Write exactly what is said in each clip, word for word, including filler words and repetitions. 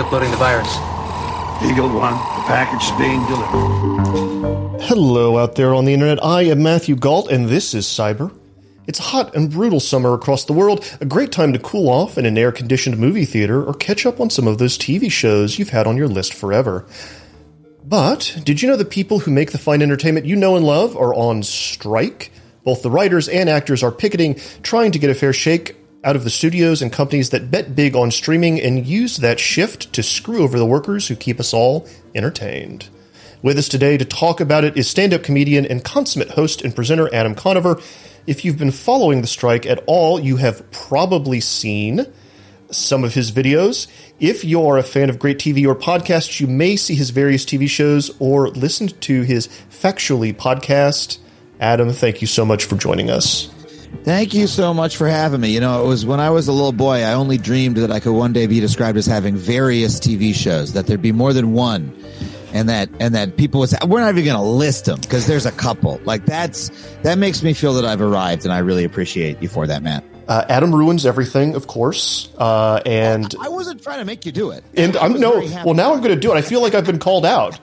uploading the virus. Eagle One, the package is being delivered. Hello out there on the internet. I am Matthew Gault, and this is Cyber. It's a hot and brutal summer across the world, a great time to cool off in an air-conditioned movie theater or catch up on some of those T V shows you've had on your list forever. But did you know the people who make the fine entertainment you know and love are on strike? Both the writers and actors are picketing, trying to get a fair shake out of the studios and companies that bet big on streaming and use that shift to screw over the workers who keep us all entertained. With us today to talk about it is stand-up comedian and consummate host and presenter Adam Conover. If you've been following the strike at all, you have probably seen some of his videos. If you're a fan of great T V or podcasts, you may see his various T V shows or listen to his Factually podcast. Adam, thank you so much for joining us. Thank you so much for having me. You know, it was when I was a little boy, I only dreamed that I could one day be described as having various T V shows, that there'd be more than one, and that and that people would say, we're not even going to list them because there's a couple. Like, that's that makes me feel that I've arrived, and I really appreciate you for that, Matt. Uh, Adam ruins everything, of course, uh, and I wasn't trying to make you do it. And I'm no. Well, now I'm going to do it. I feel like I've been called out.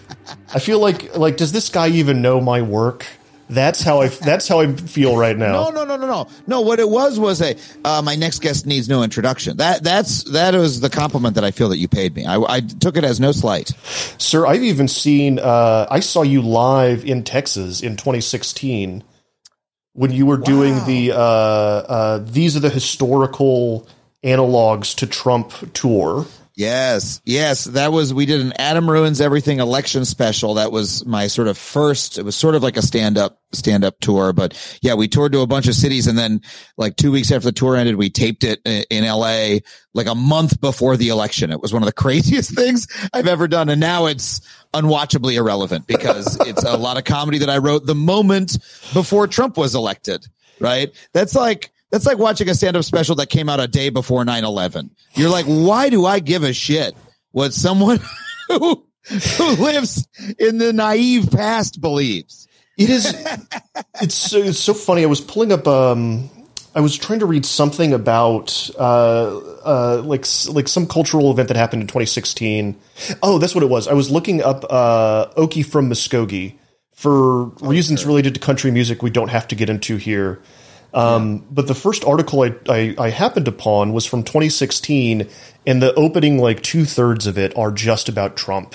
I feel like like does this guy even know my work? That's how I. That's how I feel right now. No, no, no, no, no, no. What it was was a uh, my next guest needs no introduction. That that's that was the compliment that I feel that you paid me. I, I took it as no slight, sir. I've even seen. Uh, I saw you live in Texas in twenty sixteen when you were wow. doing the. Uh, uh, these are the historical analogs to Trump tour. Yes, yes, that was, we did an Adam Ruins Everything election special. That was my sort of first, it was sort of like a stand-up, stand-up tour, but yeah, we toured to a bunch of cities, and then like two weeks after the tour ended, we taped it in L A like a month before the election. It was one of the craziest things I've ever done, and now it's unwatchably irrelevant because it's a lot of comedy that I wrote the moment before Trump was elected, right? That's like, That's like watching a stand-up special that came out a day before nine eleven. You're like, why do I give a shit what someone who, who lives in the naive past believes? It is. It's so, it's so funny. I was pulling up. Um, I was trying to read something about uh, uh, like like some cultural event that happened in twenty sixteen. Oh, that's what it was. I was looking up uh, Okie from Muskogee for oh, reasons sure. related to country music we don't have to get into here. Um, yeah. But the first article I, I, I happened upon was from twenty sixteen, and the opening, like, two-thirds of it are just about Trump.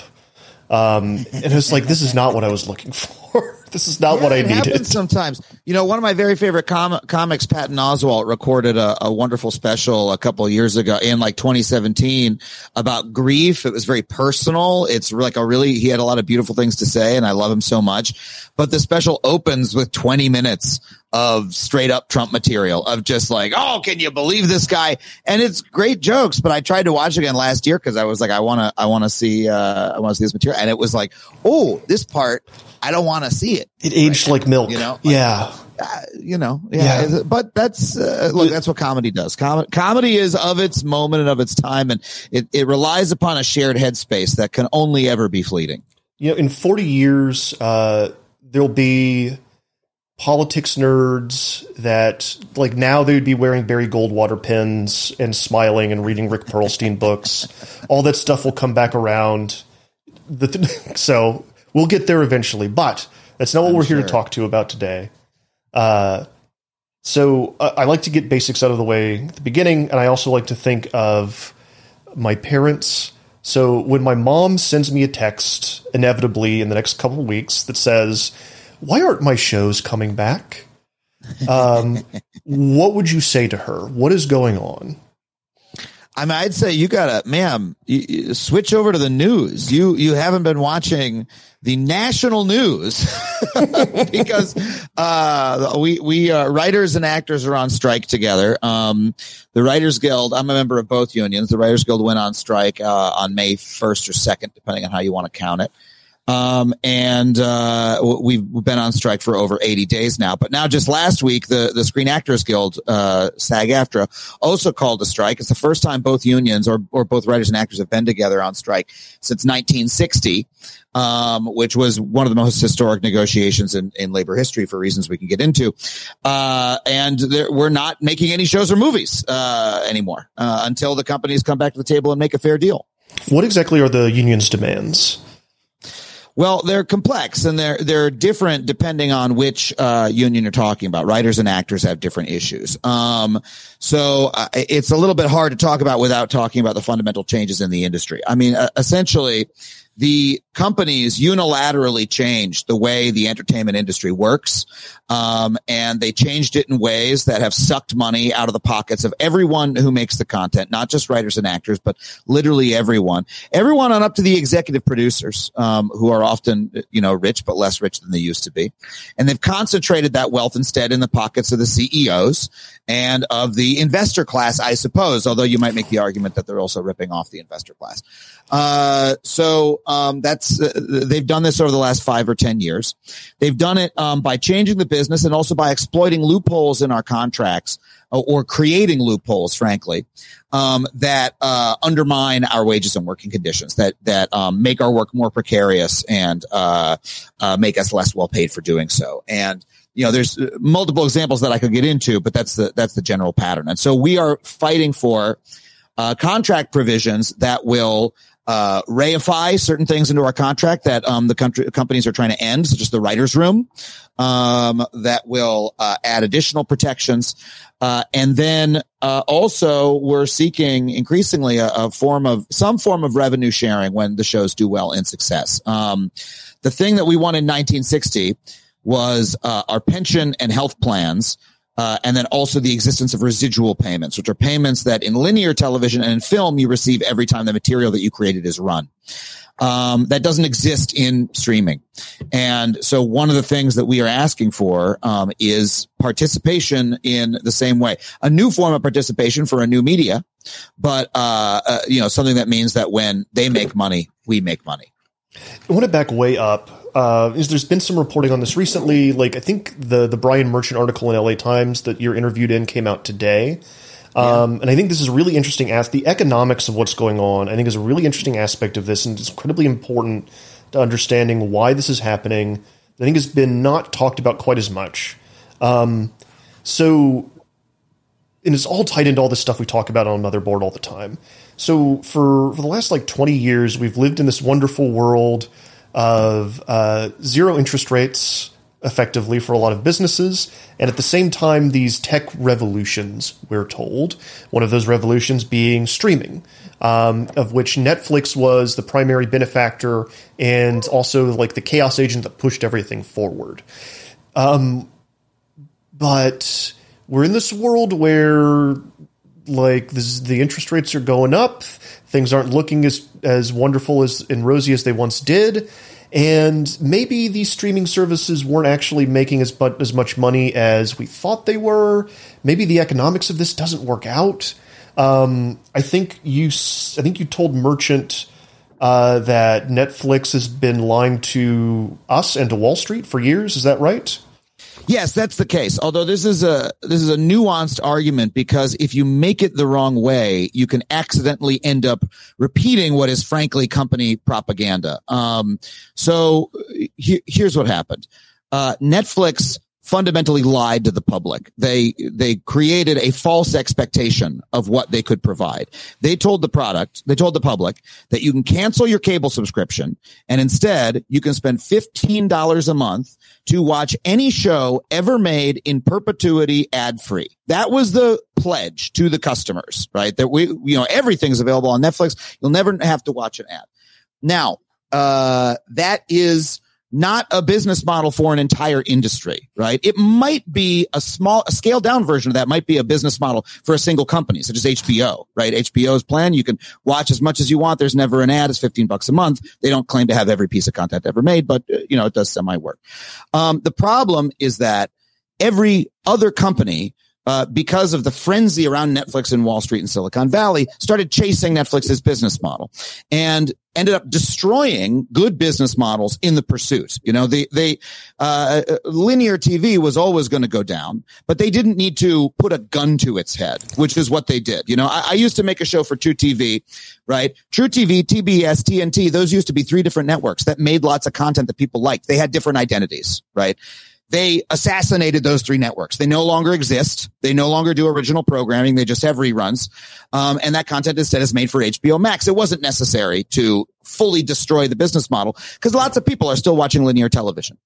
Um, and it's like, this is not what I was looking for. This is not yeah, what I it needed. Happens sometimes. You know, one of my very favorite com- comics, Patton Oswalt, recorded a, a wonderful special a couple of years ago in like twenty seventeen about grief. It was very personal. It's like a really, he had a lot of beautiful things to say, and I love him so much. But the special opens with twenty minutes of straight up Trump material of just like, oh, can you believe this guy? And it's great jokes, but I tried to watch again last year because I was like, I want to, I want to see, uh, I want to see this material. And it was like, oh, this part, I don't want to see it. It aged right like milk. You know? Like, yeah. Uh, you know, yeah, yeah. But that's, uh, look, that's what comedy does. Com- comedy is of its moment and of its time, and it, it relies upon a shared headspace that can only ever be fleeting. You know, in forty years, uh, there'll be politics nerds that, like, now they would be wearing Barry Goldwater pins and smiling and reading Rick Perlstein books. All that stuff will come back around. The th- so we'll get there eventually, but that's not what I'm we're sure. here to talk to about today. Uh, so uh, I like to get basics out of the way at the beginning, and I also like to think of my parents. So when my mom sends me a text, inevitably in the next couple of weeks, that says, why aren't my shows coming back? Um, what would you say to her? What is going on? I mean, I'd say you gotta, ma'am, you, you switch over to the news. You you haven't been watching the national news because uh, we we uh, writers and actors are on strike together. Um, the Writers Guild, I'm a member of both unions. The Writers Guild went on strike uh, on May first or second, depending on how you want to count it. Um, and, uh, we've been on strike for over eighty days now, but now just last week, the, the Screen Actors Guild, uh, SAG-AFTRA also called a strike. It's the first time both unions or, or both writers and actors have been together on strike since nineteen sixty, um, which was one of the most historic negotiations in, in labor history for reasons we can get into. Uh, and we're not making any shows or movies, uh, anymore, uh, until the companies come back to the table and make a fair deal. What exactly are the union's demands? Well, they're complex and they're they're different depending on which uh, union you're talking about. Writers and actors have different issues. Um, so uh, it's a little bit hard to talk about without talking about the fundamental changes in the industry. I mean, uh, essentially, the companies unilaterally changed the way the entertainment industry works, um, and they changed it in ways that have sucked money out of the pockets of everyone who makes the content, not just writers and actors, but literally everyone. Everyone on up to the executive producers, um, who are often, you know, rich but less rich than they used to be. And they've concentrated that wealth instead in the pockets of the C E Os and of the investor class, I suppose, although you might make the argument that they're also ripping off the investor class. Uh, so, um, that's, uh, they've done this over the last five or ten years. They've done it, um, by changing the business and also by exploiting loopholes in our contracts, uh, or creating loopholes, frankly, um, that, uh, undermine our wages and working conditions, that, that, um, make our work more precarious and, uh, uh, make us less well paid for doing so. And, you know, there's multiple examples that I could get into, but that's the, that's the general pattern. And so we are fighting for, uh, contract provisions that will, uh, reify certain things into our contract that, um, the country, companies are trying to end, such as the writer's room, um, that will, uh, add additional protections. Uh, and then, uh, also we're seeking increasingly a, a form of, some form of revenue sharing when the shows do well in success. Um, the thing that we won in nineteen sixty was, uh, our pension and health plans. Uh, and then also the existence of residual payments, which are payments that in linear television and in film you receive every time the material that you created is run. Um, that doesn't exist in streaming. And so one of the things that we are asking for, um, is participation in the same way, a new form of participation for a new media, but, uh, uh you know, something that means that when they make money, we make money. I want to back way up. Uh, is there's been some reporting on this recently. Like I think the the Brian Merchant article in L A Times that you're interviewed in came out today. Um, yeah. And I think this is a really interesting as the economics of what's going on. I think is a really interesting aspect of this, and it's incredibly important to understanding why this is happening. I think has been not talked about quite as much. Um, so, and it's all tied into all this stuff we talk about on Motherboard all the time. So for, for the last like twenty years, we've lived in this wonderful world of uh, zero interest rates, effectively, for a lot of businesses. And at the same time, these tech revolutions, we're told, one of those revolutions being streaming, um, of which Netflix was the primary benefactor and also like the chaos agent that pushed everything forward. Um, but we're in this world where like this, the interest rates are going up. Things aren't looking as, as wonderful as and rosy as they once did. And maybe these streaming services weren't actually making as, but, as much money as we thought they were. Maybe the economics of this doesn't work out. Um, I think you, I think you told Merchant uh, that Netflix has been lying to us and to Wall Street for years. Is that right? Yes, that's the case. Although this is a this is a nuanced argument, because if you make it the wrong way, you can accidentally end up repeating what is frankly company propaganda. Um, so he, here's what happened. Uh, Netflix fundamentally lied to the public. They they created a false expectation of what they could provide. They told the product, they told the public that you can cancel your cable subscription and instead you can spend fifteen dollars a month to watch any show ever made in perpetuity ad-free. That was the pledge to the customers, right? That we, you know, everything's available on Netflix. You'll never have to watch an ad. Now, uh, that is not a business model for an entire industry, right? It might be a small, a scaled down version of that might be a business model for a single company, such as H B O, right? H B O's plan, you can watch as much as you want. There's never an ad. It's fifteen bucks a month. They don't claim to have every piece of content ever made, but you know, it does semi work. Um, the problem is that every other company, Uh, because of the frenzy around Netflix in Wall Street and Silicon Valley, started chasing Netflix's business model and ended up destroying good business models in the pursuit. You know, they, they, uh, linear T V was always going to go down, but they didn't need to put a gun to its head, which is what they did. You know, I, I used to make a show for True T V, right? True T V, T B S, T N T, those used to be three different networks that made lots of content that people liked. They had different identities, right? they assassinated those three networks. They no longer exist. They no longer do original programming. They just have reruns. Um, and that content instead is made for H B O Max. It wasn't necessary to fully destroy the business model because lots of people are still watching linear television.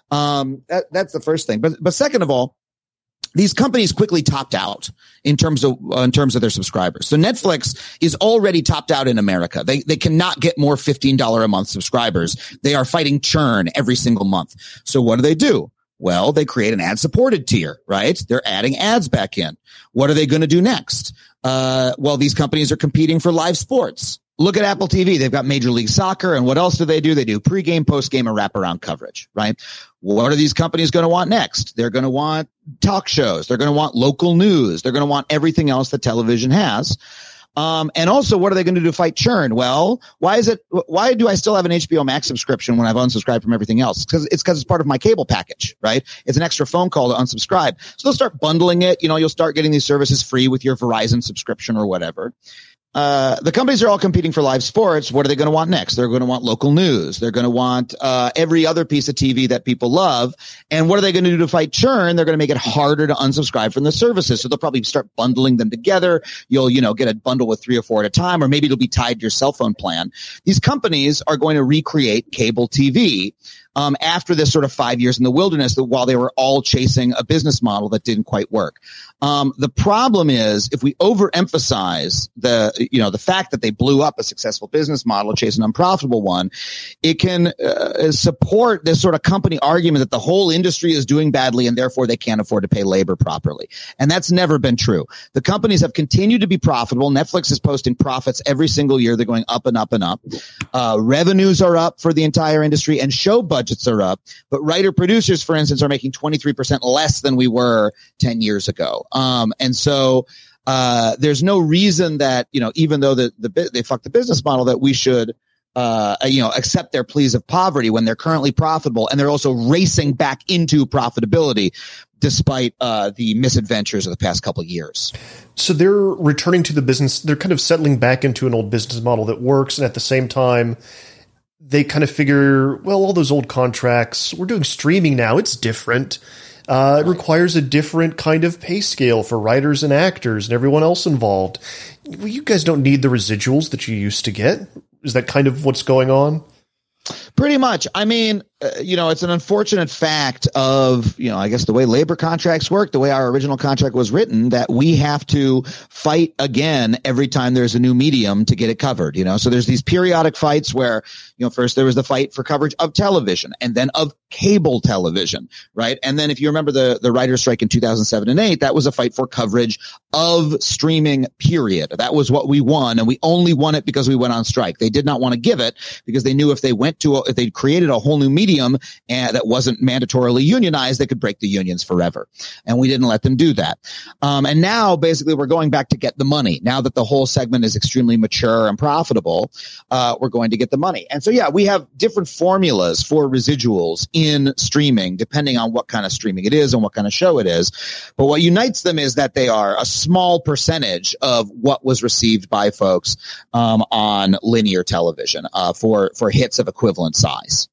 Um, that, that's the first thing. But, but second of all, these companies quickly topped out in terms of uh, in terms of their subscribers. So Netflix is already topped out in America. They they cannot get more fifteen dollars a month subscribers. They are fighting churn every single month. So what do they do? Well, they create an ad-supported tier, right? They're adding ads back in. What are they going to do next? Uh, well, these companies are competing for live sports. Look at Apple T V. They've got Major League Soccer. And what else do they do? They do pregame, postgame, and wraparound coverage, right? What are these companies going to want next? They're going to want talk shows. They're going to want local news. They're going to want everything else that television has. Um, and also, what are they going to do to fight churn? Well, why is it, why do I still have an H B O Max subscription when I've unsubscribed from everything else? Because it's because it's part of my cable package, right? It's an extra phone call to unsubscribe. So they'll start bundling it. You know, you'll start getting these services free with your Verizon subscription or whatever. Uh, the companies are all competing for live sports. What are they going to want next? They're going to want local news. They're going to want, uh, every other piece of T V that people love. And what are they going to do to fight churn? They're going to make it harder to unsubscribe from the services. So they'll probably start bundling them together. You'll, you know, get a bundle with three or four at a time, or maybe it'll be tied to your cell phone plan. These companies are going to recreate cable T V. Um, after this sort of five years in the wilderness, that while they were all chasing a business model that didn't quite work. Um, the problem is if we overemphasize the, you know, the fact that they blew up a successful business model, chase an unprofitable one, it can uh, support this sort of company argument that the whole industry is doing badly and therefore they can't afford to pay labor properly. And that's never been true. The companies have continued to be profitable. Netflix is posting profits every single year. They're going up and up and up. Uh, revenues are up for the entire industry and show budgets budgets are up, but writer producers, for instance, are making twenty-three percent less than we were ten years ago. Um, and so, uh, there's no reason that, you know, even though the, the, they fucked the business model, that we should, uh, you know, accept their pleas of poverty when they're currently profitable and they're also racing back into profitability despite, uh, the misadventures of the past couple of years. So they're returning to the business. They're kind of settling back into an old business model that works. And at the same time, they kind of figure, well, all those old contracts, we're doing streaming now. It's different. Uh, it requires a different kind of pay scale for writers and actors and everyone else involved. Well, you guys don't need the residuals that you used to get. Is that kind of what's going on? Pretty much. I mean, uh, you know, it's an unfortunate fact of, you know, I guess the way labor contracts work, the way our original contract was written, that we have to fight again every time there's a new medium to get it covered, you know. So there's these periodic fights where, you know, first there was the fight for coverage of television and then of cable television, right? And then if you remember the, the writer's strike in two thousand seven and eight, that was a fight for coverage of streaming, period. That was what we won, and we only won it because we went on strike. They did not want to give it because they knew if they went to, a, if they created a whole new medium and that wasn't mandatorily unionized, they could break the unions forever. And we didn't let them do that. Um, and now basically we're going back to get the money. Now that the whole segment is extremely mature and profitable, uh, we're going to get the money. And so, yeah, we have different formulas for residuals in streaming, depending on what kind of streaming it is and what kind of show it is. But what unites them is that they are a small percentage of what was received by folks um, on linear television uh, for, for hits of equivalent size.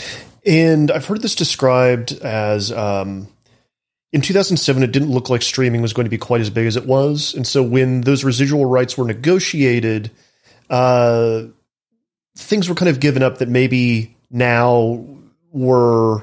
And I've heard this described as um, in two thousand seven, it didn't look like streaming was going to be quite as big as it was. And so when those residual rights were negotiated, uh, things were kind of given up that maybe now were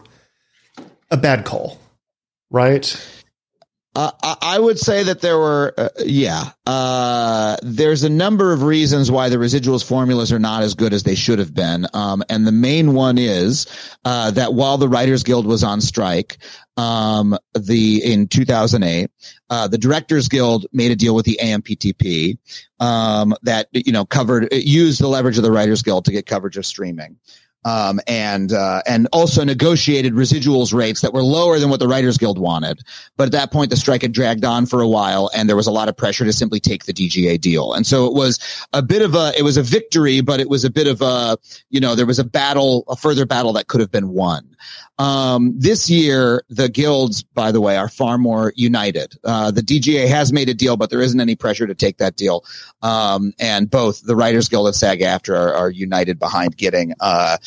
a bad call, right? Uh, I would say that there were, uh, yeah, uh, there's a number of reasons why the residuals formulas are not as good as they should have been. Um, and the main one is, uh, that while the Writers Guild was on strike, um, the, in two thousand eight, uh, the Directors Guild made a deal with the A M P T P, um, that, you know, covered, it used the leverage of the Writers Guild to get coverage of streaming. Um, and, uh, and also negotiated residuals rates that were lower than what the Writers Guild wanted. But at that point, the strike had dragged on for a while and there was a lot of pressure to simply take the D G A deal. And so it was a bit of a, it was a victory, but it was a bit of a, you know, there was a battle, a further battle that could have been won. Um, this year, the guilds, by the way, are far more united. Uh, the D G A has made a deal, but there isn't any pressure to take that deal. Um, and both the Writers Guild and SAG-AFTRA are, are united behind getting, uh,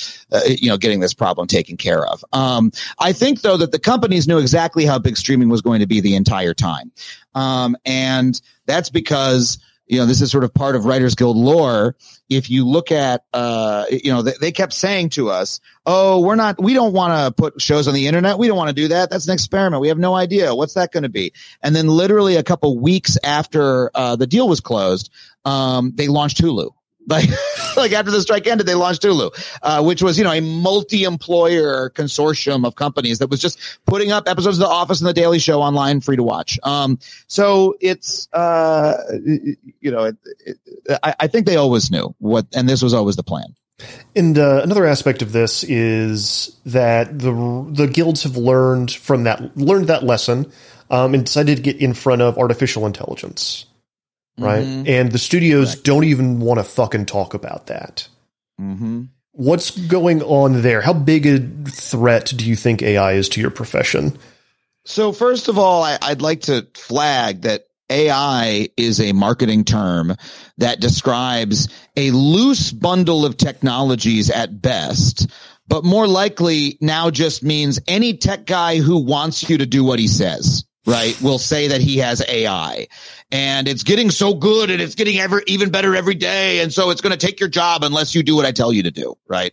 uh, you know, getting this problem taken care of. Um, I think though that the companies knew exactly how big streaming was going to be the entire time. Um, and that's because, you know, this is sort of part of Writers Guild lore. If you look at, uh, you know, they, they kept saying to us, oh, we're not, we don't want to put shows on the internet. We don't want to do that. That's an experiment. We have no idea. What's that going to be? And then literally a couple weeks after, uh, the deal was closed, um, they launched Hulu. Like, like after the strike ended, they launched Hulu, uh, which was, you know, a multi-employer consortium of companies that was just putting up episodes of The Office and The Daily Show online, free to watch. Um, so it's, uh, you know, it, it, I, I think they always knew what, and this was always the plan. And uh, another aspect of this is that the the guilds have learned from that learned that lesson um, and decided to get in front of artificial intelligence. Right. Mm-hmm. And the studios Correct. Don't even want to fucking talk about that. Mm-hmm. What's going on there? How big a threat do you think A I is to your profession? So first of all, I, I'd like to flag that A I is a marketing term that describes a loose bundle of technologies at best, but more likely now just means any tech guy who wants you to do what he says. Right, will say that he has A I, and it's getting so good, and it's getting ever even better every day, and so it's going to take your job unless you do what I tell you to do. Right,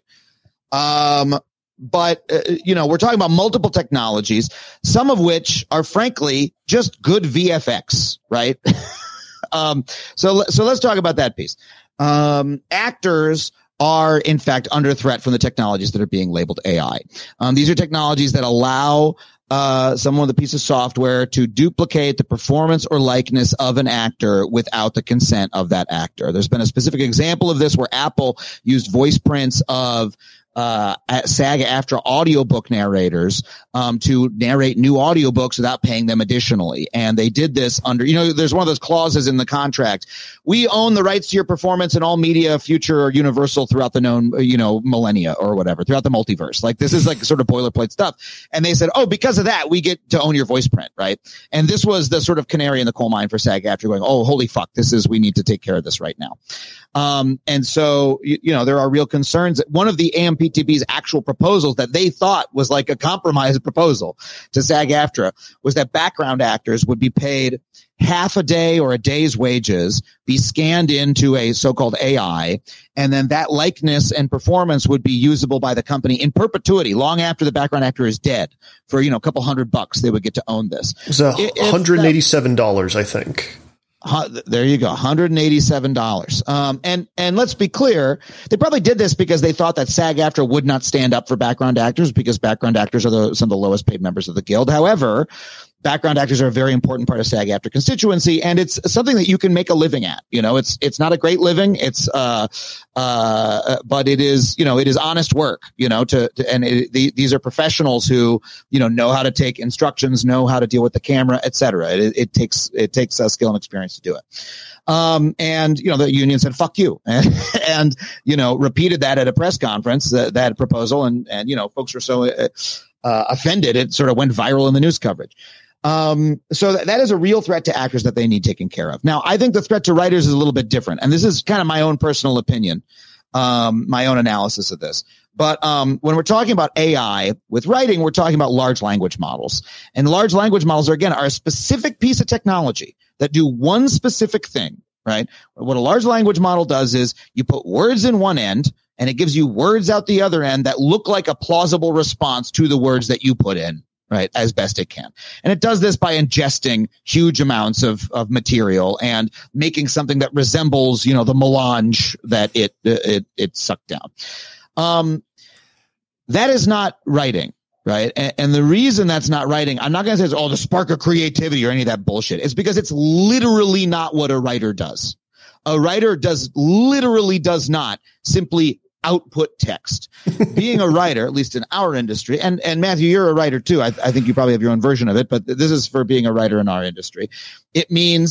um, but uh, you know, we're talking about multiple technologies, some of which are frankly just good V F X. Right, um, so so let's talk about that piece. Um, actors are in fact under threat from the technologies that are being labeled A I. Um, these are technologies that allow uh, someone with a piece of software to duplicate the performance or likeness of an actor without the consent of that actor. There's been a specific example of this where Apple used voice prints of uh, SAG-AFTRA audiobook narrators, um, to narrate new audiobooks without paying them additionally. And they did this under, you know, there's one of those clauses in the contract. We own the rights to your performance in all media, future or universal throughout the known, you know, millennia or whatever, throughout the multiverse. Like this is like sort of boilerplate stuff. And they said, oh, because of that, we get to own your voice print, right? And this was the sort of canary in the coal mine for SAG-AFTRA going, oh, holy fuck, this is, we need to take care of this right now. Um, and so, you, you know, there are real concerns. One of the A M P T B's actual proposals that they thought was like a compromise proposal to SAG-AFTRA was that background actors would be paid half a day or a day's wages, be scanned into a so-called A I, and then that likeness and performance would be usable by the company in perpetuity, long after the background actor is dead. For, you know, a couple hundred bucks, they would get to own this. It was one hundred eighty-seven dollars, I think. Uh, there you go, one hundred eighty-seven dollars. Um, and, and let's be clear, they probably did this because they thought that SAG-AFTRA would not stand up for background actors because background actors are the, some of the lowest paid members of the guild. However, background actors are a very important part of SAG-AFTRA constituency, and it's something that you can make a living at. You know, it's, it's not a great living. It's, uh, uh, but it is, you know, it is honest work, you know, to, to and it, the, these are professionals who, you know, know how to take instructions, know how to deal with the camera, et cetera. It, it takes, it takes uh, skill and experience to do it. Um, and, you know, the union said, fuck you. And, and, you know, repeated that at a press conference, that, that proposal. And, and, you know, folks were so, uh, uh, offended. It sort of went viral in the news coverage. Um, so that, that is a real threat to actors that they need taken care of. Now, I think the threat to writers is a little bit different. And this is kind of my own personal opinion, um, my own analysis of this. But, um, when we're talking about A I with writing, we're talking about large language models. And large language models are, again, are a specific piece of technology that do one specific thing, right? What a large language model does is you put words in one end and it gives you words out the other end that look like a plausible response to the words that you put in. Right, as best it can. And it does this by ingesting huge amounts of, of material and making something that resembles, you know, the melange that it, it, it sucked down. Um, that is not writing, right? And, and the reason that's not writing, I'm not going to say it's all the spark of creativity or any of that bullshit. It's because it's literally not what a writer does. A writer does literally does not simply output text. Being a writer, at least in our industry, and, and Matthew, you're a writer too. I, I think you probably have your own version of it, but this is for being a writer in our industry. It means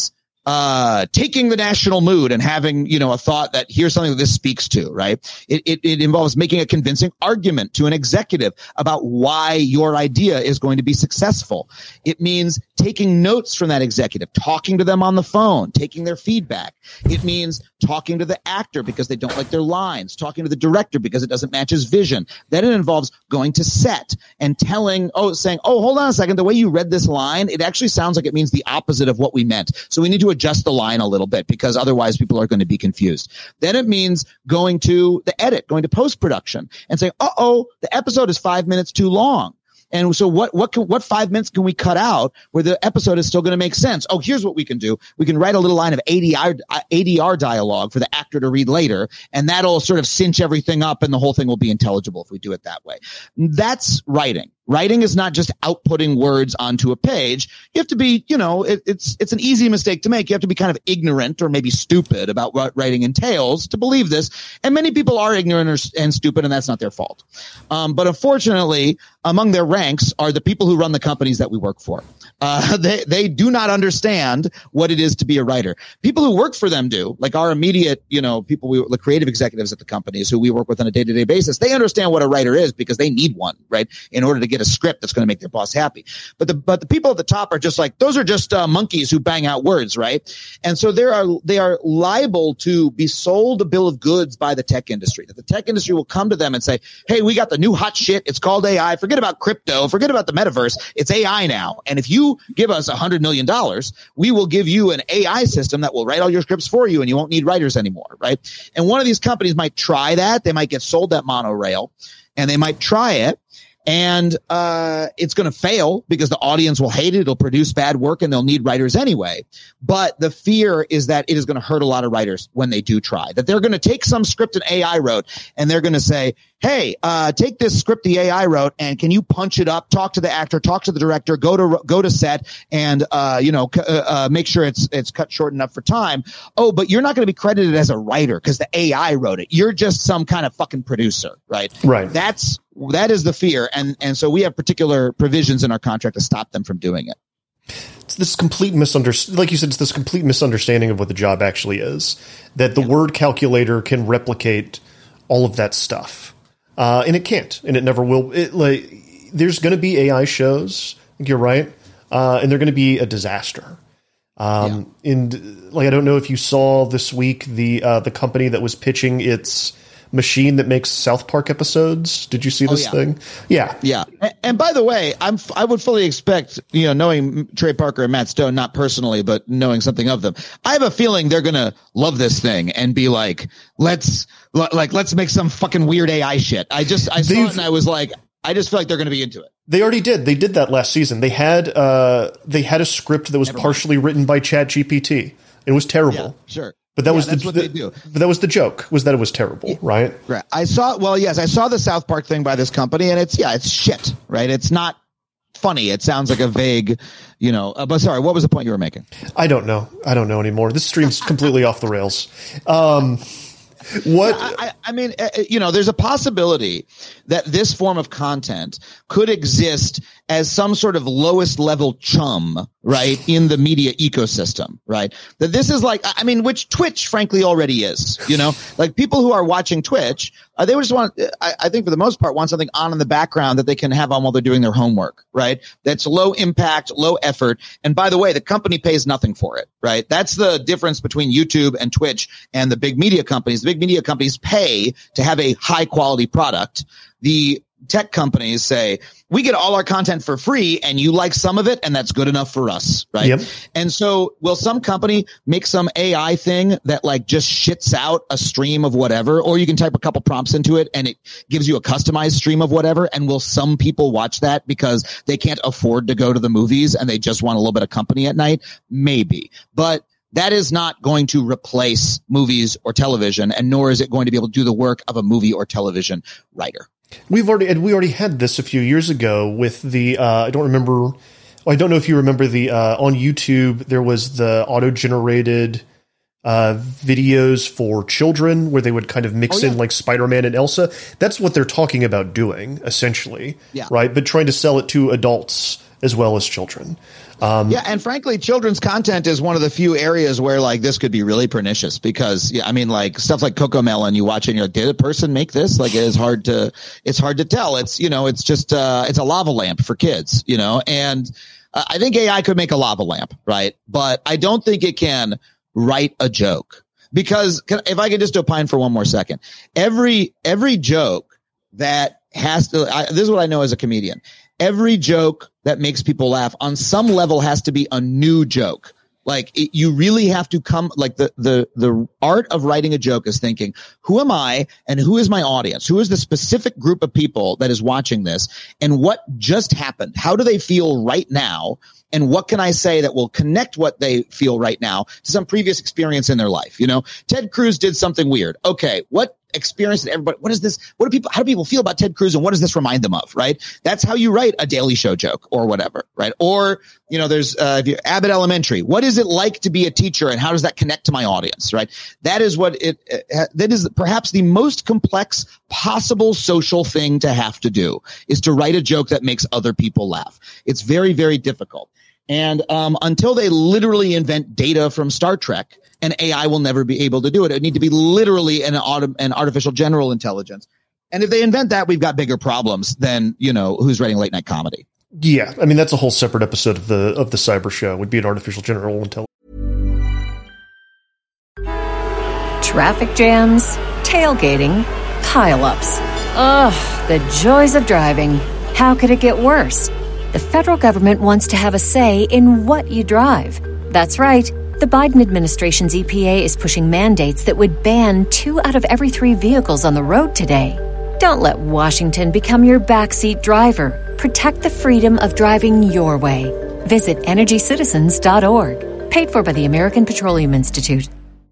uh, taking the national mood and having, you know, a thought that here's something that this speaks to, right? It, it, it involves making a convincing argument to an executive about why your idea is going to be successful. It means taking notes from that executive, talking to them on the phone, taking their feedback. It means talking to the actor because they don't like their lines, talking to the director because it doesn't match his vision. Then it involves going to set and telling, oh, saying, oh, hold on a second. The way you read this line, it actually sounds like it means the opposite of what we meant. So we need to adjust the line a little bit because otherwise people are going to be confused. Then it means going to the edit, going to post-production and saying, uh-oh, the episode is five minutes too long. And so what, what, can, what five minutes can we cut out where the episode is still going to make sense? Oh, here's what we can do. We can write a little line of A D R, A D R dialogue for the actor to read later, and that'll sort of cinch everything up and the whole thing will be intelligible if we do it that way. That's writing. Writing is not just outputting words onto a page. You have to be, you know, it, it's it's an easy mistake to make. You have to be kind of ignorant or maybe stupid about what writing entails to believe this. And many people are ignorant or, and stupid, and that's not their fault. Um, but unfortunately, among their ranks are the people who run the companies that we work for. Uh, they they do not understand what it is to be a writer. People who work for them do, like our immediate, you know, people, we, the creative executives at the companies who we work with on a day-to-day basis. They understand what a writer is because they need one, right, in order to get a script that's going to make their boss happy. But the but the people at the top are just like, those are just uh, monkeys who bang out words, right? And so there are they are liable to be sold a bill of goods by the tech industry. That the tech industry will come to them and say, hey, we got the new hot shit. It's called A I. Forget about crypto. Forget about the metaverse. It's A I now. And if you give us a hundred million dollars, we will give you an A I system that will write all your scripts for you, and you won't need writers anymore, right? And one of these companies might try that. They might get sold that monorail, and they might try it. And uh it's going to fail because the audience will hate it. It'll produce bad work and they'll need writers anyway. But the fear is that it is going to hurt a lot of writers when they do try. That they're going to take some script an A I wrote and they're going to say, hey, uh take this script the A I wrote and can you punch it up, talk to the actor, talk to the director, go to go to set and uh you know uh, uh make sure it's it's cut short enough for time. Oh, but you're not going to be credited as a writer because the A I wrote it. You're just some kind of fucking producer, right? Right. That's That is the fear, and and so we have particular provisions in our contract to stop them from doing it. It's this complete misunderstanding, like you said, it's this complete misunderstanding of what the job actually is, that the yeah. word calculator can replicate all of that stuff. Uh, and it can't, and it never will. It, like, there's going to be A I shows, I think you're right, uh, and they're going to be a disaster. Um, yeah. And like, I don't know if you saw this week the uh, the company that was pitching its machine that makes South Park episodes. Did you see this oh, yeah. thing? Yeah. Yeah. And, and by the way, I'm, I would fully expect, you know, knowing Trey Parker and Matt Stone, not personally, but knowing something of them, I have a feeling they're going to love this thing and be like, let's like, let's make some fucking weird A I shit. I just, I saw They've, it and I was like, I just feel like they're going to be into it. They already did. They did that last season. They had, uh, they had a script that was Never partially mind. written by ChatGPT. It was terrible. Yeah, sure. But that yeah, was that's the, what the they do. But that was the joke, was that it was terrible, right? Right. I saw. Well, yes, I saw the South Park thing by this company, and it's yeah, it's shit, right? It's not funny. It sounds like a vague, you know. Uh, but sorry, what was the point you were making? I don't know. I don't know anymore. This stream's completely off the rails. Um, what? I, I mean, uh, you know, there's a possibility that this form of content could exist as some sort of lowest level chum, right, in the media ecosystem, right? That this is like, I mean, which Twitch, frankly, already is, you know, like people who are watching Twitch, uh, they just want, I, I think for the most part, want something on in the background that they can have on while they're doing their homework, right? That's low impact, low effort. And by the way, the company pays nothing for it, right? That's the difference between YouTube and Twitch and the big media companies. The big media companies pay to have a high quality product. The tech companies say, we get all our content for free and you like some of it and that's good enough for us, right? Yep. And so will some company make some A I thing that like just shits out a stream of whatever, or you can type a couple prompts into it and it gives you a customized stream of whatever, and will some people watch that because they can't afford to go to the movies and they just want a little bit of company at night? Maybe. But that is not going to replace movies or television, and nor is it going to be able to do the work of a movie or television writer. We've already and we already had this a few years ago with the uh, I don't remember. Well, I don't know if you remember the uh, on YouTube there was the auto generated uh, videos for children where they would kind of mix oh, yeah. in like Spider-Man and Elsa. That's what they're talking about doing essentially, yeah. right? But trying to sell it to adults as well as children. Um, yeah, and frankly, children's content is one of the few areas where like this could be really pernicious because, yeah, I mean, like stuff like CoComelon, you watch it and you're like, did a person make this? Like, it is hard to, it's hard to tell. It's, you know, it's just, uh, it's a lava lamp for kids, you know, and uh, I think A I could make a lava lamp, right? But I don't think it can write a joke. Because if I could just opine for one more second, every every joke that has to, I, this is what I know as a comedian, every joke that makes people laugh on some level has to be a new joke. Like it, you really have to come, like the, the, the art of writing a joke is thinking, who am I and who is my audience? Who is the specific group of people that is watching this and what just happened? How do they feel right now? And what can I say that will connect what they feel right now to some previous experience in their life? You know, Ted Cruz did something weird. Okay, what experience did everybody, what is this? What do people, how do people feel about Ted Cruz and what does this remind them of, right? That's how you write a Daily Show joke or whatever, right? Or, you know, there's, uh, if you, Abbott Elementary. What is it like to be a teacher and how does that connect to my audience, right? That is what it, uh, that is perhaps the most complex possible social thing to have to do is to write a joke that makes other people laugh. It's very, very difficult. And um, until they literally invent data from Star Trek, and A I will never be able to do it. It would need to be literally an, auto, an artificial general intelligence. And if they invent that, we've got bigger problems than, you know, who's writing late night comedy. Yeah, I mean, that's a whole separate episode of the of the Cyber Show, would be an artificial general intelligence. Traffic jams, tailgating, pileups. Ugh, the joys of driving. How could it get worse? The federal government wants to have a say in what you drive. That's right. The Biden administration's E P A is pushing mandates that would ban two out of every three vehicles on the road today. Don't let Washington become your backseat driver. Protect the freedom of driving your way. Visit energy citizens dot org. Paid for by the American Petroleum Institute.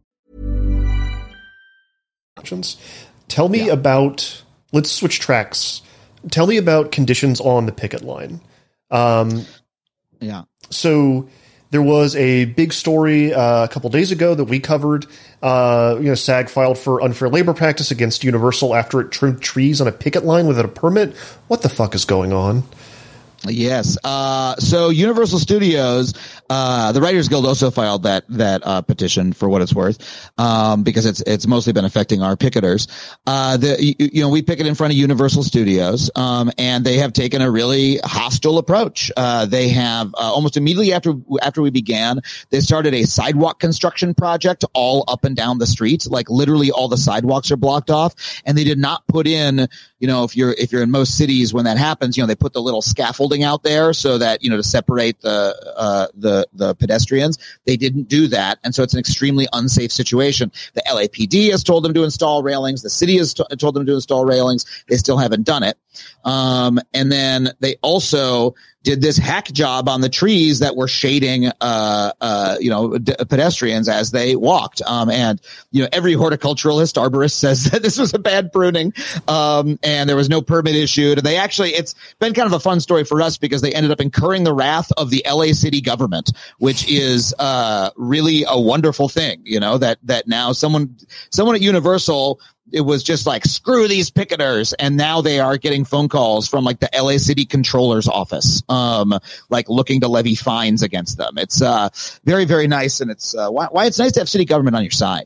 Tell me yeah. about, let's switch tracks. Tell me about conditions on the picket line. Um, yeah. So there was a big story uh, a couple days ago that we covered. Uh, you know, SAG filed for unfair labor practice against Universal after it trimmed trees on a picket line without a permit. What the fuck is going on? Yes. Uh, so Universal Studios, uh, the Writers Guild also filed that, that, uh, petition for what it's worth, um, because it's, it's mostly been affecting our picketers. Uh, the, you, you know, we picket in front of Universal Studios, um, and they have taken a really hostile approach. Uh, they have, uh, almost immediately after, after we began, they started a sidewalk construction project all up and down the street. Like literally all the sidewalks are blocked off, and they did not put in, you know, if you're, if you're in most cities when that happens, you know, they put the little scaffolding out there so that, you know, to separate the, uh, the, the pedestrians. They didn't do that. And so it's an extremely unsafe situation. The L A P D has told them to install railings. The city has t- told them to install railings. They still haven't done it. Um, and then they also did this hack job on the trees that were shading, uh, uh, you know, d- pedestrians as they walked. Um, and, you know, every horticulturalist, arborist says that this was a bad pruning. Um, and there was no permit issued. And they actually, it's been kind of a fun story for us because they ended up incurring the wrath of the L A city government, which is, uh, really a wonderful thing, you know, that, that now someone, someone at Universal, it was just like, screw these picketers. And now they are getting phone calls from like the L A city controller's office, um, like looking to levy fines against them. It's, uh, very, very nice. And it's, uh, why, why it's nice to have city government on your side.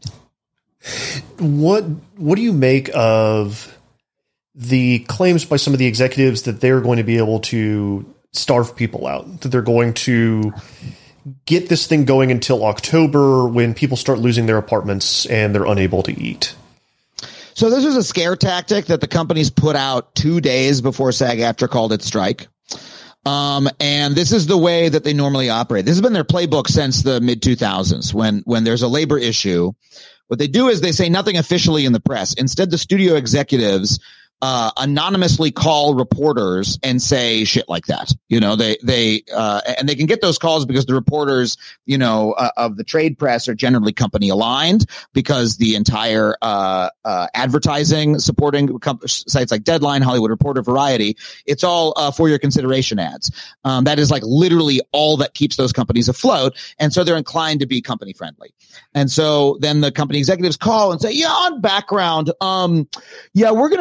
What, what do you make of the claims by some of the executives that they're going to be able to starve people out, that they're going to get this thing going until October when people start losing their apartments and they're unable to eat? So this was a scare tactic that the companies put out two days before SAG-AFTRA called its strike. Um, and this is the way that they normally operate. This has been their playbook since the mid two thousands. When, when there's a labor issue, what they do is they say nothing officially in the press. Instead, the studio executives uh anonymously call reporters and say shit like that. You know, they, they, uh, and they can get those calls because the reporters, you know, uh, of the trade press are generally company aligned because the entire, uh, uh, advertising supporting comp- sites like Deadline, Hollywood Reporter, Variety, it's all, uh, for your consideration ads. Um, that is like literally all that keeps those companies afloat. And so they're inclined to be company friendly. And so then the company executives call and say, yeah, on background, um, yeah, we're going to start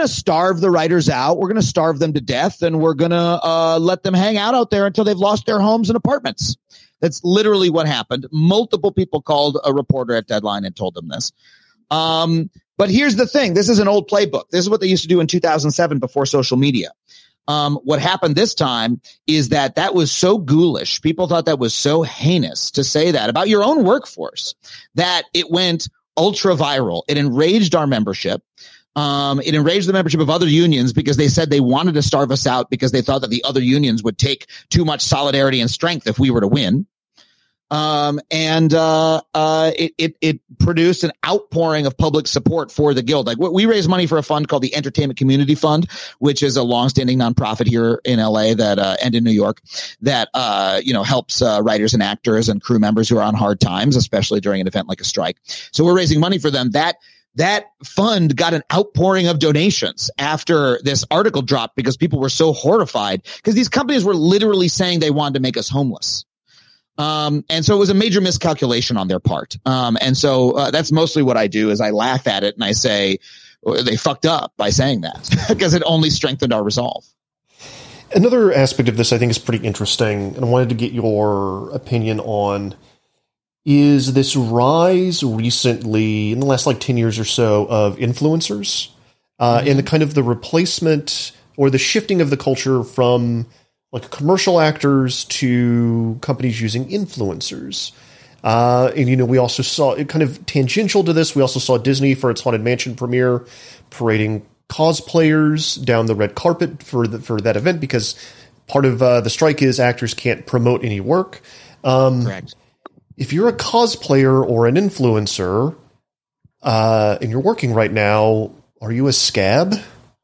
starve the writers out. We're going to starve them to death, and we're going to uh, let them hang out out there until they've lost their homes and apartments. That's literally what happened. Multiple people called a reporter at Deadline and told them this. Um, but here's the thing. This is an old playbook. This is what they used to do in two thousand seven before social media. Um, what happened this time is that that was so ghoulish. People thought that was so heinous to say that about your own workforce that it went ultra viral. It enraged our membership. Um, it enraged the membership of other unions because they said they wanted to starve us out because they thought that the other unions would take too much solidarity and strength if we were to win. Um, and, uh, uh, it, it, it produced an outpouring of public support for the Guild. Like we raise money for a fund called the Entertainment Community Fund, which is a longstanding nonprofit here in L A that, uh, and in New York that, uh, you know, helps, uh, writers and actors and crew members who are on hard times, especially during an event like a strike. So we're raising money for them. That, that fund got an outpouring of donations after this article dropped because people were so horrified because these companies were literally saying they wanted to make us homeless. Um, and so it was a major miscalculation on their part. Um, and so, uh, that's mostly what I do is I laugh at it and I say they fucked up by saying that because it only strengthened our resolve. Another aspect of this I think is pretty interesting, and I wanted to get your opinion on, is this rise recently in the last like ten years or so of influencers, uh, mm-hmm. and the kind of the replacement or the shifting of the culture from like commercial actors to companies using influencers. Uh, and, you know, we also saw it kind of tangential to this. We also saw Disney for its Haunted Mansion premiere parading cosplayers down the red carpet for the, for that event because part of uh, the strike is actors can't promote any work. Um, Correct. If you're a cosplayer or an influencer uh, and you're working right now, are you a scab?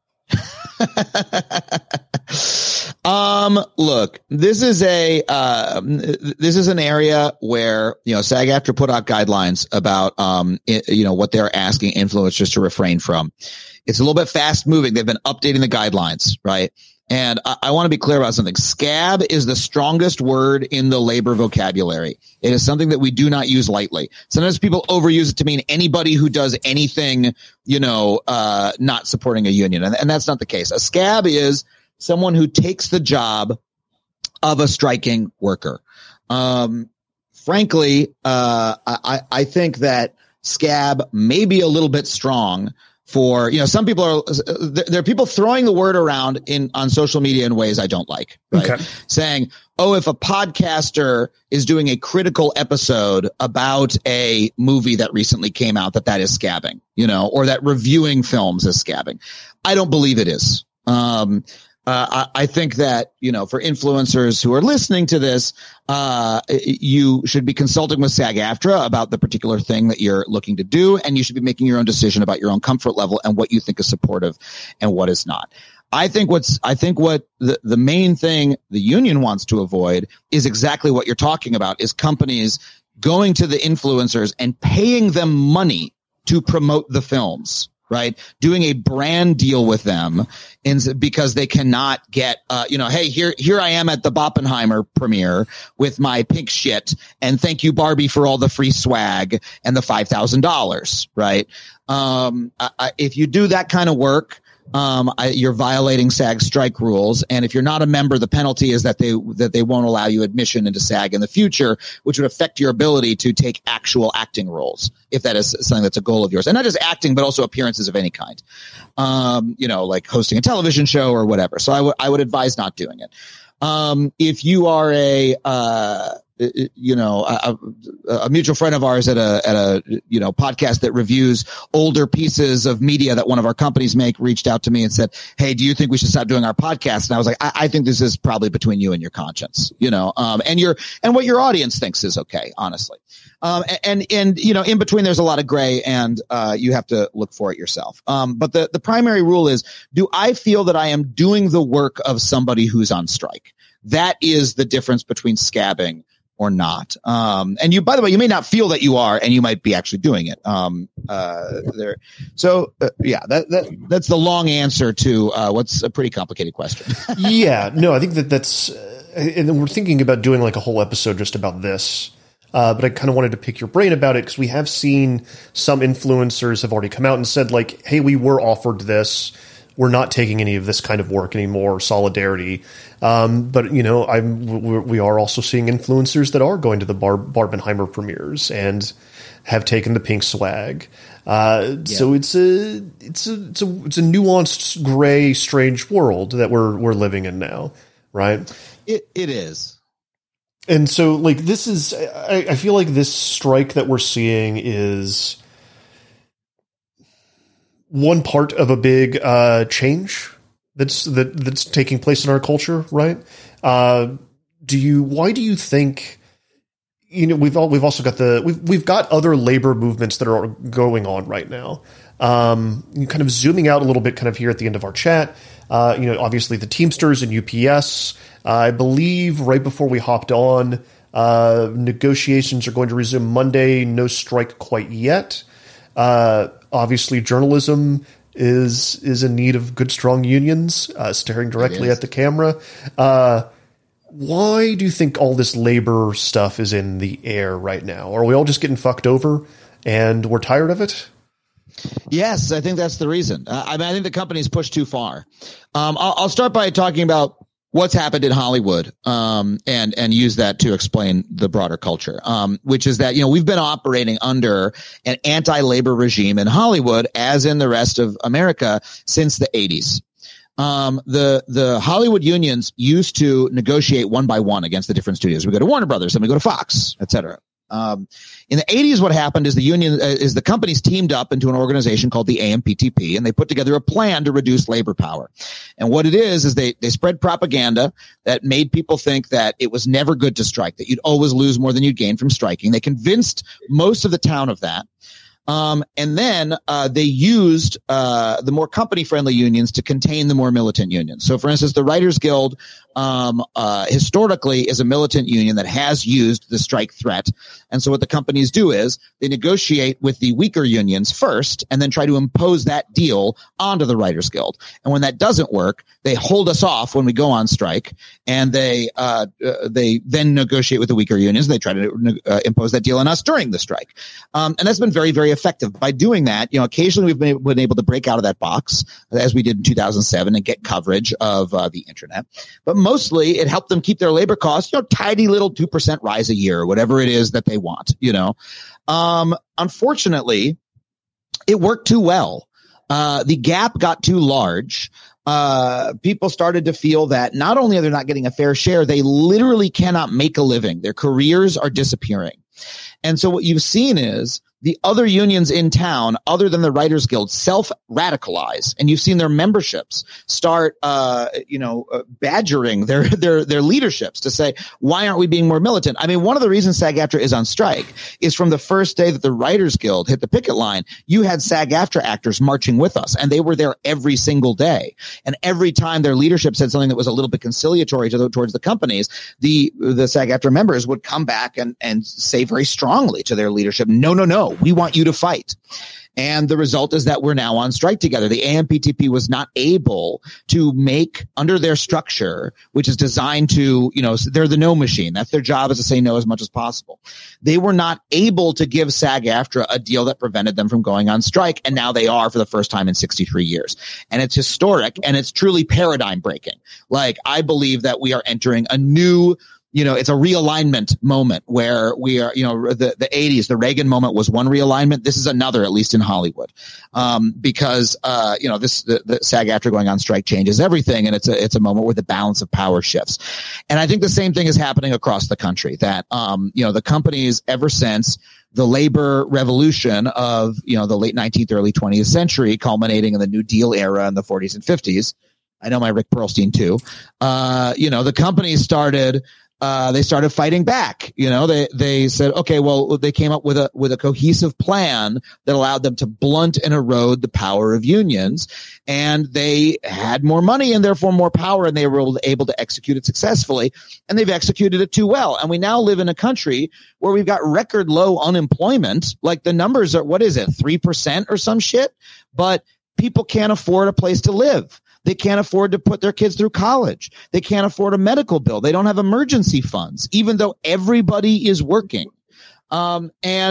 Um, look, this is a, uh, this is an area where, you know, SAG-AFTRA put out guidelines about, um, it, you know, what they're asking influencers to refrain from. It's a little bit fast moving. They've been updating the guidelines, right? And I, I want to be clear about something. Scab is the strongest word in the labor vocabulary. It is something that we do not use lightly. Sometimes people overuse it to mean anybody who does anything, you know, uh, not supporting a union. And, and that's not the case. A scab is someone who takes the job of a striking worker. Um, frankly, uh, I, I think that scab may be a little bit strong for, you know, some people are, there are people throwing the word around in, on social media in ways I don't like, right? Okay. Saying, oh, if a podcaster is doing a critical episode about a movie that recently came out, that that is scabbing, you know, or that reviewing films is scabbing. I don't believe it is. Um, Uh, I, I think that, you know, for influencers who are listening to this, uh, you should be consulting with SAG-AFTRA about the particular thing that you're looking to do, and you should be making your own decision about your own comfort level and what you think is supportive and what is not. I think what's, I think what the, the main thing the union wants to avoid is exactly what you're talking about, is companies going to the influencers and paying them money to promote the films. Right. Doing a brand deal with them in, because they cannot get, uh, you know, hey, here, here I am at the Oppenheimer premiere with my pink shit. And thank you, Barbie, for all the free swag and the five thousand dollars. Right. Um, I, I, if you do that kind of work, um, I, you're violating SAG strike rules. And if you're not a member, the penalty is that they, that they won't allow you admission into SAG in the future, which would affect your ability to take actual acting roles, if that is something that's a goal of yours. And not just acting, but also appearances of any kind. Um, you know, like hosting a television show or whatever. So I would, I would advise not doing it. Um, if you are a, uh, you know, a, a mutual friend of ours at a, at a, you know, podcast that reviews older pieces of media that one of our companies make, reached out to me and said, hey, do you think we should stop doing our podcast? And I was like, I, I think this is probably between you and your conscience, you know, um, and your, and what your audience thinks is okay, honestly. Um, and, and, you know, in between there's a lot of gray, and, uh, you have to look for it yourself. Um, but the, the primary rule is, do I feel that I am doing the work of somebody who's on strike? That is the difference between scabbing or not. Um, and you, by the way, you may not feel that you are, and you might be actually doing it. Um, uh, there. So, uh, yeah, that, that, that's the long answer to, uh, what's a pretty complicated question. Yeah, no, I think that that's, uh, and then we're thinking about doing like a whole episode just about this. Uh, but I kind of wanted to pick your brain about it because we have seen some influencers have already come out and said like, hey, we were offered this. we're not taking any of this kind of work anymore, solidarity. Um, but, you know, I'm, we are also seeing influencers that are going to the Bar- Barbenheimer premieres and have taken the pink swag. Uh, yeah. So it's a, it's a, it's a, it's a nuanced, gray, strange world that we're, we're living in now. Right. It, it is. And so like, this is, I, I feel like this strike that we're seeing is one part of a big, uh, change that's, that, that's taking place in our culture. Right. Uh, do you, why do you think, you know, we've all, we've also got the, we've, we've got other labor movements that are going on right now. Um, kind of zooming out a little bit kind of here at the end of our chat. Uh, you know, obviously the Teamsters and U P S, uh, I believe right before we hopped on, uh, negotiations are going to resume Monday. No strike quite yet. Uh, obviously journalism is, is in need of good, strong unions, uh, staring directly at the camera. Uh, Why do you think all this labor stuff is in the air right now? Are we all just getting fucked over and we're tired of it? Yes, I think that's the reason. Uh, I mean, I think the company's pushed too far. Um, I'll, I'll start by talking about what's happened in Hollywood, um, and, and use that to explain the broader culture, um, which is that, you know, we've been operating under an anti-labor regime in Hollywood, as in the rest of America, since the eighties. Um, the, the Hollywood unions used to negotiate one by one against the different studios. We go to Warner Brothers, then we go to Fox, et cetera. Um, in the eighties, what happened is the union, uh, is the companies teamed up into an organization called the A M P T P, and they put together a plan to reduce labor power. And what it is, is they, they spread propaganda that made people think that it was never good to strike, that you'd always lose more than you'd gain from striking. They convinced most of the town of that. Um, and then, uh, they used, uh, the more company-friendly unions to contain the more militant unions. So, for instance, the Writers Guild, um, uh, historically is a militant union that has used the strike threat. And so what the companies do is they negotiate with the weaker unions first and then try to impose that deal onto the Writers Guild. And when that doesn't work, they hold us off when we go on strike, and they, uh, uh they then negotiate with the weaker unions. And they try to uh, impose that deal on us during the strike. Um, and that's been very, very effective. By doing that, you know, occasionally we've been, been able to break out of that box, as we did in two thousand seven, and get coverage of uh, the internet. But mostly it helped them keep their labor costs, you know, tidy little two percent rise a year, or whatever it is that they want, you know. Um, unfortunately, it worked too well. Uh, the gap got too large. Uh, people started to feel that not only are they not getting a fair share, they literally cannot make a living. Their careers are disappearing. And so what you've seen is the other unions in town, other than the Writers Guild, self-radicalize, and you've seen their memberships start, uh, you know, uh, badgering their their their leaderships to say, why aren't we being more militant? I mean, one of the reasons SAG-AFTRA is on strike is from the first day that the Writers Guild hit the picket line, you had SAG-AFTRA actors marching with us, and they were there every single day. And every time their leadership said something that was a little bit conciliatory to the, towards the companies, the the SAG-AFTRA members would come back and and say very strongly to their leadership, no, no, no. We want you to fight. And the result is that we're now on strike together. The A M P T P was not able to make, under their structure, which is designed to, you know, they're the no machine. That's their job, is to say no as much as possible. They were not able to give SAG-AFTRA a deal that prevented them from going on strike. And now they are for the first time in sixty-three years. And it's historic, and it's truly paradigm breaking. Like, I believe that we are entering a new, you know, it's a realignment moment where we are, you know, the, the eighties, the Reagan moment was one realignment. This is another, at least in Hollywood. Um, because, uh, you know, this, the, the SAG-AFTRA going on strike changes everything. And it's a, it's a moment where the balance of power shifts. And I think the same thing is happening across the country, that, um, you know, the companies ever since the labor revolution of, you know, the late nineteenth, early twentieth century, culminating in the New Deal era in the forties and fifties. I know my Rick Perlstein too. Uh, you know, the companies started, Uh, they started fighting back. You know, they, they said, okay, well, they came up with a, with a cohesive plan that allowed them to blunt and erode the power of unions. And they had more money and therefore more power, and they were able to, able to execute it successfully. And they've executed it too well. And we now live in a country where we've got record low unemployment. Like, the numbers are, what is it, three percent or some shit? But people can't afford a place to live. They can't afford to put their kids through college. They can't afford a medical bill. They don't have emergency funds, even though everybody is working. Um, and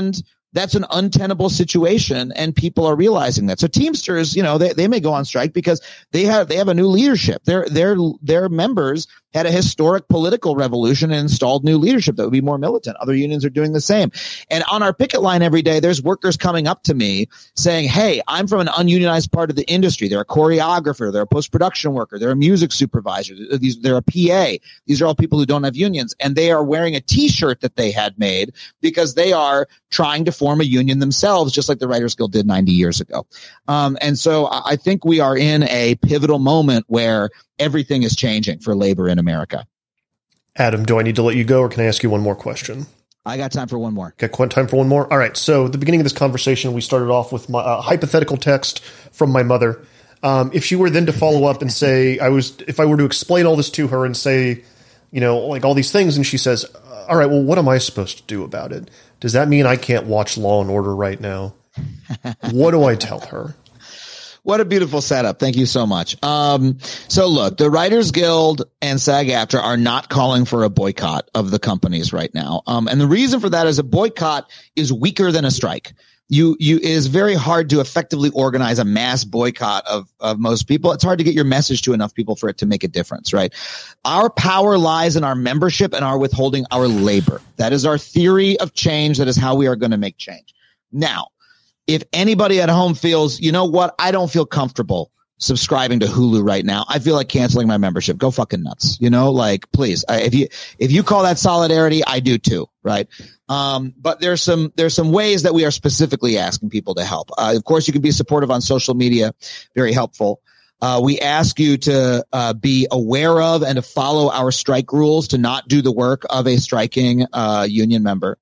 that's an untenable situation, and people are realizing that. So Teamsters, you know, they, they may go on strike because they have they have a new leadership. Their their their members had a historic political revolution and installed new leadership that would be more militant. Other unions are doing the same. And on our picket line every day, there's workers coming up to me saying, hey, I'm from an ununionized part of the industry. They're a choreographer. They're a post-production worker. They're a music supervisor. These, they're a P A. These are all people who don't have unions. And they are wearing a T-shirt that they had made because they are trying to form a union themselves, just like the Writers Guild did ninety years ago. Um, and so I think we are in a pivotal moment where everything is changing for labor in America. Adam, do I need to let you go, or can I ask you one more question? I got time for one more. Got time for one more? All right. So at the beginning of this conversation, we started off with my uh, hypothetical text from my mother. Um, if she were then to follow up and say, I was, if I were to explain all this to her and say, you know, like all these things, and she says, all right, well, what am I supposed to do about it? Does that mean I can't watch Law and Order right now? What do I tell her? What a beautiful setup. Thank you so much. Um, so look, the Writers Guild and SAG-AFTRA are not calling for a boycott of the companies right now. Um, and the reason for that is a boycott is weaker than a strike. You, you, it is very hard to effectively organize a mass boycott of, of most people. It's hard to get your message to enough people for it to make a difference, right? Our power lies in our membership and our withholding our labor. That is our theory of change. That is how we are going to make change. Now, if anybody at home feels, you know what, I don't feel comfortable subscribing to Hulu right now, I feel like canceling my membership. Go fucking nuts. You know, like, please, I, if you, if you call that solidarity, I do too. Right. Um, but there's some, there's some ways that we are specifically asking people to help. Uh, of course, you can be supportive on social media. Very helpful. Uh, we ask you to, uh, be aware of and to follow our strike rules, to not do the work of a striking, uh, union member.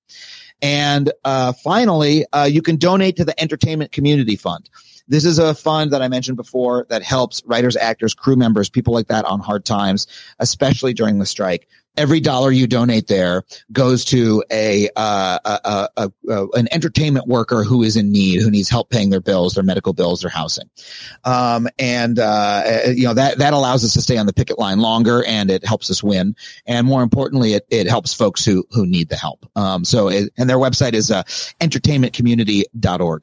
And uh finally, uh you can donate to the Entertainment Community Fund. This is a fund that I mentioned before that helps writers, actors, crew members, people like that on hard times, especially during the strike. Every dollar you donate there goes to a, uh, a, a, a an entertainment worker who is in need, who needs help paying their bills, their medical bills, their housing. Um, and, uh, you know, that, that allows us to stay on the picket line longer, and it helps us win. And more importantly, it, it helps folks who, who need the help. Um, so, it, and their website is, uh, entertainment community dot org.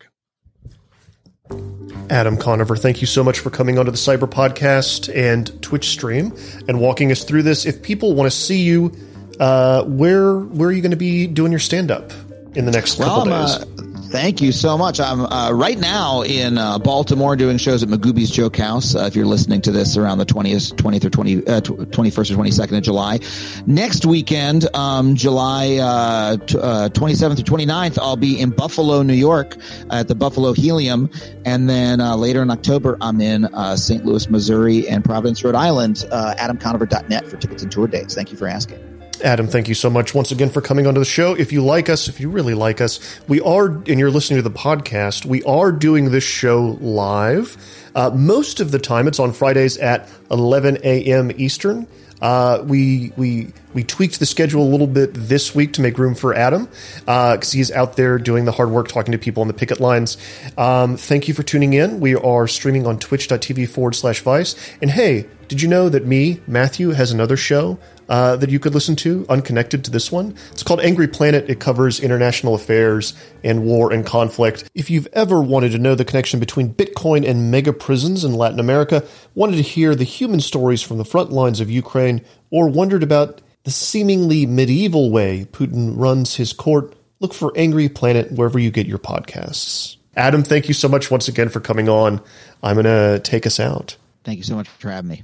Adam Conover, thank you so much for coming onto the Cyber Podcast and Twitch stream and walking us through this. If people want to see you, uh, where where are you going to be doing your stand-up in the next couple well, days? Uh, thank you so much. I'm uh, right now in uh, Baltimore doing shows at Magooby's Joke House. Uh, if you're listening to this around the twentieth, twentieth or twenty, uh, twenty-first or twenty-second of July. Next weekend, um, July uh, t- uh, twenty-seventh or twenty-ninth, I'll be in Buffalo, New York at the Buffalo Helium. And then uh, later in October, I'm in uh, Saint Louis, Missouri and Providence, Rhode Island. Uh, adam conover dot net for tickets and tour dates. Thank you for asking. Adam, thank you so much once again for coming onto the show. If you like us, if you really like us, we are, and you're listening to the podcast, we are doing this show live. Uh, most of the time, it's on Fridays at eleven a.m. Eastern. Uh, we we we tweaked the schedule a little bit this week to make room for Adam, because uh, he's out there doing the hard work, talking to people on the picket lines. Um, thank you for tuning in. We are streaming on twitch.tv forward slash Vice. And hey, did you know that me, Matthew, has another show uh, that you could listen to, unconnected to this one? It's called Angry Planet. It covers international affairs and war and conflict. If you've ever wanted to know the connection between Bitcoin and mega prisons in Latin America, wanted to hear the human stories from the front lines of Ukraine, or wondered about the seemingly medieval way Putin runs his court, look for Angry Planet wherever you get your podcasts. Adam, thank you so much once again for coming on. I'm going to take us out. Thank you so much for having me.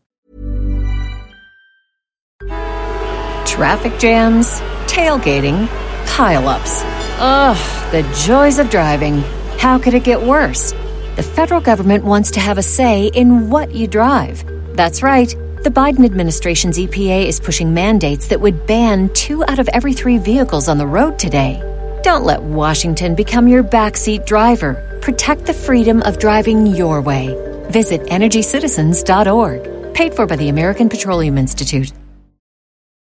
Traffic jams, tailgating, pileups. Ugh, the joys of driving. How could it get worse? The federal government wants to have a say in what you drive. That's right. The Biden administration's E P A is pushing mandates that would ban two out of every three vehicles on the road today. Don't let Washington become your backseat driver. Protect the freedom of driving your way. Visit energy citizens dot org. Paid for by the American Petroleum Institute.